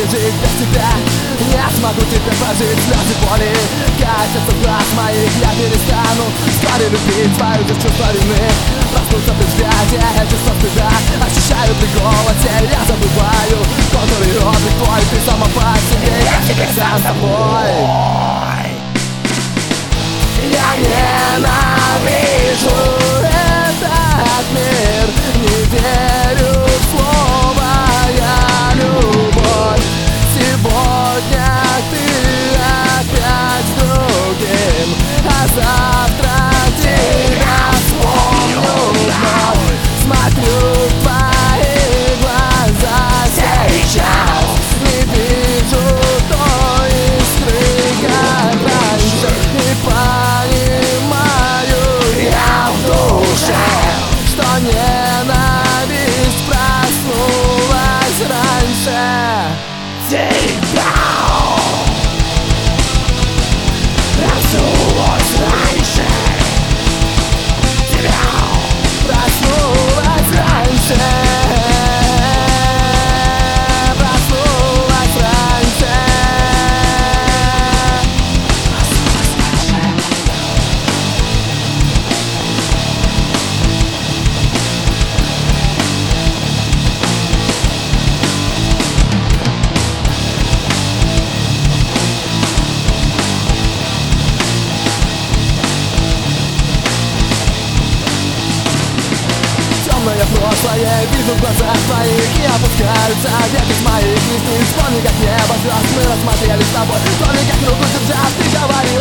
жить без тебя. Не смогу теперь прожить слезы боли. Катятся глаз моих, я перестану вскоре любить твою же чувство вины. Проснуться при взгляде, чувство стыда. Ощущаю при голосе, я забываю контуры и облик твой. Ты сама по себе, я теперь сам собой. Я ненавижу этот мир, не верю в слово «я любовь». Сегодня ты опять с другим, а завтра тебя вспомню вновь. Смотрю в твои глаза сейчас, не вижу той искры, как раньше, и понимаю я в душе, что ненависть проснулась раньше тебя. Проснулась раньше тебя. Проснулась раньше. Проснулась раньше. Темное прошлое вижу в глазах твоих, и опускаются веки с моих лист. Вспомни, как небо звезд мы рассмотрели с тобой. Вспомни, как руку держав, ты говоришь.